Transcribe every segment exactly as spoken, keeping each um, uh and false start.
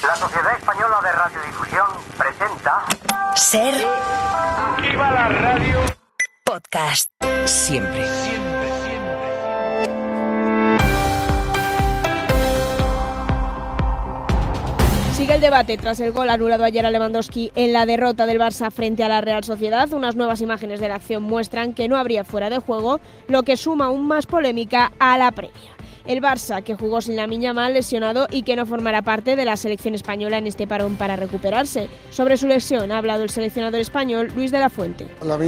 La Sociedad Española de Radiodifusión presenta... Ser. ¡Viva la radio! Podcast. Siempre, siempre, siempre. Sigue el debate tras el gol anulado ayer a Lewandowski en la derrota del Barça frente a la Real Sociedad. Unas nuevas imágenes de la acción muestran que no habría fuera de juego, lo que suma aún más polémica a la previa. El Barça, que jugó sin Lamine Yamal lesionado y que no formará parte de la selección española en este parón para recuperarse. Sobre su lesión ha hablado el seleccionador español Luis de la Fuente.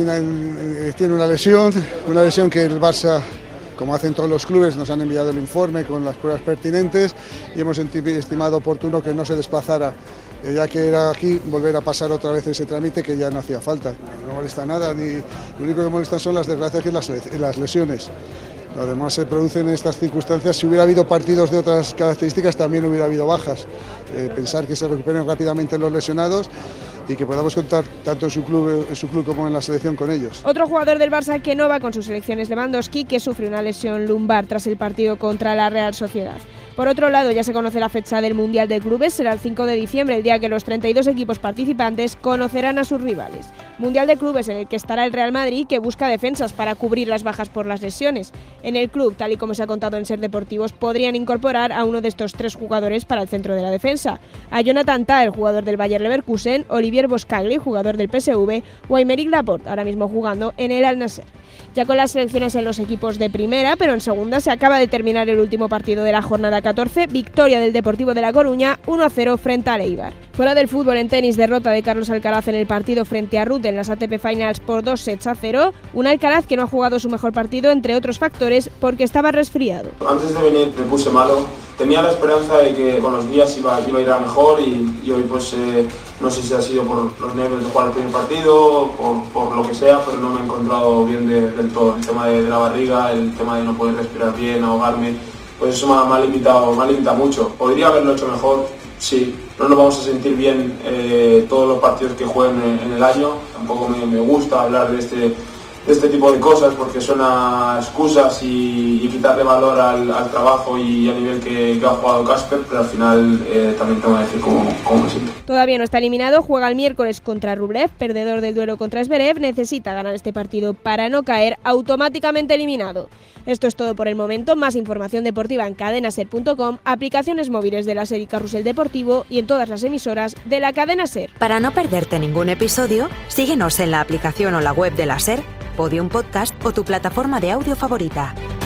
Lamine tiene una lesión, una lesión que el Barça, como hacen todos los clubes, nos han enviado el informe con las pruebas pertinentes y hemos estimado oportuno que no se desplazara, ya que era aquí volver a pasar otra vez ese trámite que ya no hacía falta. No molesta nada, ni lo único que molesta son las desgracias y las, las lesiones. Además se producen en estas circunstancias. Si hubiera habido partidos de otras características también hubiera habido bajas. Eh, pensar que se recuperen rápidamente los lesionados y que podamos contar tanto en su club, en su club como en la selección con ellos. Otro jugador del Barça que no va con sus selecciones, Lewandowski, que sufre una lesión lumbar tras el partido contra la Real Sociedad. Por otro lado, ya se conoce la fecha del Mundial de Clubes, será el cinco de diciembre, el día que los treinta y dos equipos participantes conocerán a sus rivales. Mundial de Clubes en el que estará el Real Madrid, que busca defensas para cubrir las bajas por las lesiones. En el club, tal y como se ha contado en Ser Deportivos, podrían incorporar a uno de estos tres jugadores para el centro de la defensa. A Jonathan Tah, el jugador del Bayer Leverkusen, Olivier Boscagli, jugador del P S V, o Aymeric Laporte, ahora mismo jugando en el Al Nassr. Ya con las selecciones en los equipos de primera, pero en segunda se acaba de terminar el último partido de la jornada catorce, victoria del Deportivo de La Coruña, uno a cero frente al Eibar. Fuera del fútbol, en tenis, derrota de Carlos Alcaraz en el partido frente a Ruud en las A T P Finals por dos sets a cero, un Alcaraz que no ha jugado su mejor partido, entre otros factores, porque estaba resfriado. Antes de venir me puse malo, tenía la esperanza de que con los días iba, iba a ir a mejor y, y hoy pues eh, no sé si ha sido por los nervios de jugar el primer partido, por, por lo que sea, pero no me he encontrado bien de, del todo. El tema de, de la barriga, el tema de no poder respirar bien, ahogarme, pues eso me ha, me ha limitado, me ha limitado mucho. Podría haberlo hecho mejor, sí, no nos vamos a sentir bien eh, todos los partidos que jueguen en, en el año. Tampoco me, me gusta hablar de este, de este tipo de cosas porque suena excusas y, y quitarle valor al, al trabajo y al nivel que, que ha jugado Casper, pero al final eh, también tengo que decir cómo, cómo me siento. Todavía no está eliminado, juega el miércoles contra Rublev, perdedor del duelo contra Zverev, necesita ganar este partido para no caer automáticamente eliminado. Esto es todo por el momento, más información deportiva en cadena ser punto com, aplicaciones móviles de la SER y Carrusel Deportivo y en todas las emisoras de la cadena SER. Para no perderte ningún episodio, síguenos en la aplicación o la web de la SER, Podium Podcast o tu plataforma de audio favorita.